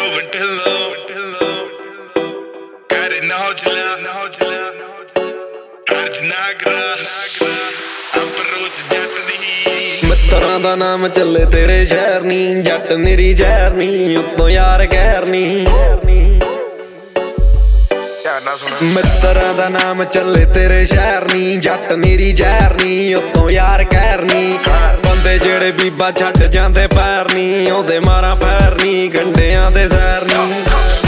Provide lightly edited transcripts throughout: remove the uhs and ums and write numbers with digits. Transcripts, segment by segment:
ਮਿੱਤਰਾਂ ਦਾ ਨਾਮ ਚੱਲੇ ਤੇਰੇ ਸ਼ਹਿਰ ਨੀ, ਜੱਟ ਨਿਰੀ ਜ਼ਹਿਰ ਨੀ, ਉੱਤੋਂ ਯਾਰ ਗੈਰ ਨੀ। ਮਿੱਤਰਾਂ ਦਾ ਨਾਮ ਚੱਲੇ ਤੇਰੇ ਸ਼ਹਿਰ ਨੀ, ਜੱਟ ਨਿਰੀ ਜ਼ਹਿਰ ਨੀ, ਉੱਤੋਂ ਯਾਰ ਗੈਰ ਨੀ। ਬੰਦੇ ਜਿਹੜੇ ਬੀਬਾ ਛੱਡ ਜਾਂਦੇ ਪੈਰ ਨੀ, ਉਹਦੇ ਮਾਰਾਂ ਪੈਰ ਨੀ, ਗੰਡਿਆਂ ਦੇ ਜ਼ਹਿਰ ਨੀ।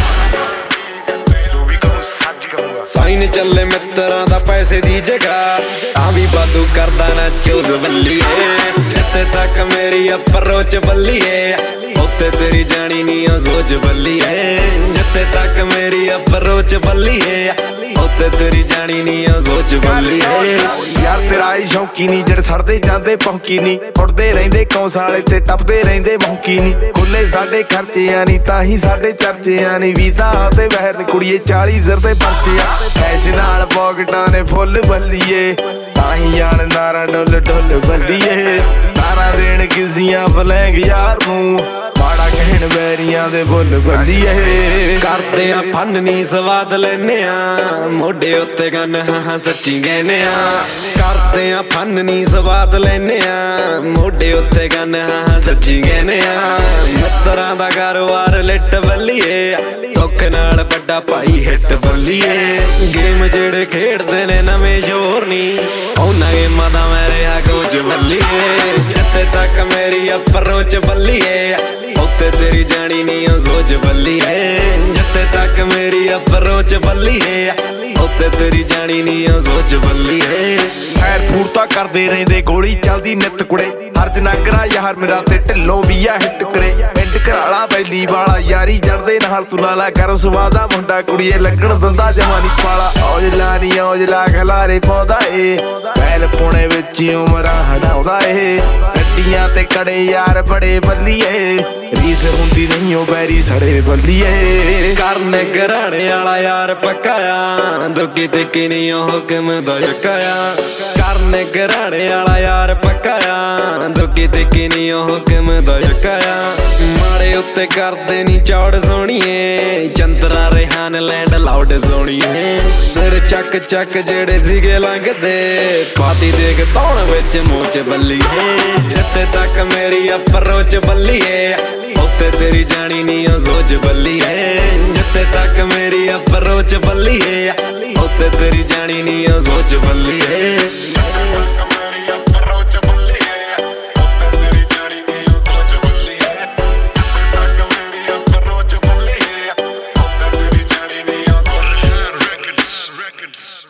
ਸਾਈਨ ਚੱਲੇ ਮਿੱਤਰਾਂ ਦਾ ਪੈਸੇ ਦੀ ਜਗ੍ਹਾ, ਤਾਂ ਵੀ ਵਾਧੂ ਕਰਦਾ ਨਾ ਚੂਜ਼ ਬੱਲੀਏ। ਜਿੱਥੇ ਤੱਕ ਮੇਰੀ ਅਪਰੋਚ ਬੱਲੀਏ, ਉੱਥੇ ਤੇਰੀ ਜਾਣੀ ਨੀ ਉਹ ਸੋਚ ਬੱਲੀਏ। ਜਿੱਥੇ ਤੱਕ ਮੇਰੀ ਅਪਰੋਚ ਬੱਲੀਏ, ਉੱਥੇ ਤੇਰੀ ਜਾਣੀ ਨੀ ਉਹ ਸੋਚ ਬੱਲੀਏ। ਯਾਰ ਤੇਰਾ ਹੀ ਸ਼ੌਂਕੀ ਨੀ, ਜਿਹੜੇ ਸੜਦੇ ਜਾਂਦੇ ਭੌਂਕੀ ਨੀ, ਉੱਡਦੇ ਰਹਿੰਦੇ ਕੌਂਸਾਲੇ ਤੇ ਟੱਪਦੇ ਰਹਿੰਦੇ ਮੌਂਕੀ ਨੀ। ਖੁੱਲੇ ਸਾਡੇ ਖਰਚਿਆਂ ਨੀ, ਤਾਂ ਹੀ ਸਾਡੇ ਚਰਚਿਆਂ ਨੀ, ਵੀਜ਼ਾ ਤੇ ਬਹਿਰ ਨੀ ਕੁੜੀਏ 40 ਸਿਰ ਤੇ ਪਰਚੇ ਆ। ਕੈਸ਼ ਨਾਲ ਪੌਕਟਾਂ ਨੇ ਫੁੱਲ ਬੱਲੀਏ, ਤਾਂ ਹੀ ਜਾਣਦਾਰਾਂ ਡੁੱਲ ਡੁੱਲ ਬੱਲੀਏ। ਤਾਰਾਂ ਦੇਣ ਕਿਸੀਆਂ ਫਲੈਂਗ ਯਾਰ ਨੂੰ, ਮਾੜਾ ਕਹਿਣ ਵੈਰੀਆਂ ਦੇ ਬੁੱਲ ਬੱਲੀਏ। ਕਰਦੇ ਆ ਫਨ ਨੀ ਸਵਾਦ ਲੈਨੇ ਆ, ਮੋਢੇ ਉੱਤੇ ਗੰਨ ਹਾਂ ਸੱਚੀ ਕਹਿੰਨੇ ਆ। ਕਰਦੇ ਆ ਫਨ ਨੀ ਸਵਾਦ ਲੈਨੇ ਆ, ਮੋਢੇ ਉੱਤੇ ਗੰਨ ਹਾਂ ਸੱਚੀ ਕਹਿੰਨੇ ਆ। ਮਿੱਤਰਾਂ ਦਾ ਕਾਰੋਬਾਰ ਲਿੱਟ ਬੱਲੀਏ, ਸੁੱਖ ਨਾਲ ਵੱਡਾ ਭਾਈ ਹਿੱਟ ਬੱਲੀਏ। ਗੇਮ ਜਿਹੜੇ ਖੇਡਦੇ ਨੇ ਨਵੇਂ ਜ਼ੋਰ ਨੀ, ਉਹਨਾਂ ਗੇਮਾਂ ਦਾ ਮੈਂ ਰਿਹਾ ਕੋਚ ਬੱਲੀਏ। ਜਿੱਥੇ ਤੱਕ ਮੇਰੀ ਅਪਰੋਚ ਬੱਲੀਏ, ਉੱਥੇ ਤੇਰੀ ਜਾਣੀ ਨੀ ਉਹ ਸੋਚ ਬੱਲੀਏ। ਜਿੱਥੇ ਤੱਕ ਮੇਰੀ ਅਪਰੋਚ ਬੱਲੀਏ, ਉੱਥੇ ਤੇਰੀ ਜਾਣੀ ਨੀ ਉਹ ਸੋਚ ਬੱਲੀਏ। ਖੈਰ ਪੂਰਤਾ ਕਰਦੇ ਰਹਿੰਦੇ, ਗੋਲੀ ਚੱਲਦੀ ਨਿੱਤ ਕੁੜੇ। ਹਰਜ ਨਾਗਰਾ ਯਾਰ ਮੇਰਾ ਤੇ ਢਿੱਲੋਂ ਵੀ ਆ ਹਿੱਟ ਕਰੇ। ਪਿੰਡ ਘਰਾਲਾ ਬੈਲੀ ਵਾਲਾ ਯਾਰੀ ਜੜਦੇ ਨਾਲ ਤੂੰ ਲਾਲਾ ਕਰ ਸਵਾਦਾ ਮੁੰਡਾ ਕੁੜੀਏ, ਲੱਗਣ ਦਿੰਦਾ ਜਵਾਨੀ ਪਾਲਾ। ਔਜਲਾ ਨੀ ਔਜਲਾ ਖਲਾਰੇ ਪਾਉਂਦਾ ਏ, ਪਹਿਲ ਪੁਣੇ ਵਿੱਚ ਉਮਰਾਂ ਹਟਾਉਂਦਾ ਏ। ਗੱਡੀਆਂ ਤੇ ਕੜੇ ਯਾਰ ਬੜੇ ਬੱਲੀਏ, ਰੀਸ ਹੁੰਦੀ ਨਹੀਂ ਉਹ ਬੈਰੀ ਸੜੇ ਬੱਲੀਏ। ਕਰਨ ਘਰਾਣੇ ਵਾਲਾ ਯਾਰ ਪੱਕਾ ਆ, ਦੁੱਗੀ ਤੇ ਨੀ ਉਹ ਹੁਕਮ ਦਾ ਯੱਕਾ ਆ। ਕਰਨ ਘਰਾਣੇ ਵਾਲਾ ਯਾਰ ਪੱਕਾ ਆ, ਦੁੱਗੀ ਤੇ ਨੀ ਉਹ ਹੁਕਮ ਦਾ ਯੱਕਾ ਆ। ਮਾੜੇ ਉੱਤੇ ਕਰਦੇ ਨੀ ਚੌੜ ਸੋਣੀਏ, ਚੰਦਰਾ ਰਿਹਾਨ ਲੈਂਡ ਲਾਉਡ ਸੋਣੀਏ। ਸਿਰ ਚੱਕ ਚੱਕ ਜਿਹੜੇ ਸੀਗੇ ਲੰਘਦੇ, ਪਾਤੀ ਦੇਖ ਤੌਣ ਵਿੱਚ ਮੋਚ ਬੱਲੀਏ। ਜਿੱਥੇ ਤੱਕ ਮੇਰੀ ਅਪਰੋਚ ਬੱਲੀਏ, ਉੱਥੇ ਤੇਰੀ ਜਾਣੀ ਨੀ ਉਹ ਸੋਚ ਬੱਲੀਏ। ਜਿੱਥੇ ਤੱਕ ਮੇਰੀ ਅਪਰੋਚ ਬੱਲੀਏ, ਉੱਥੇ ਤੇਰੀ ਜਾਣੀ ਨੀ ਉਹ ਸੋਚ ਬੱਲੀਏ। Records.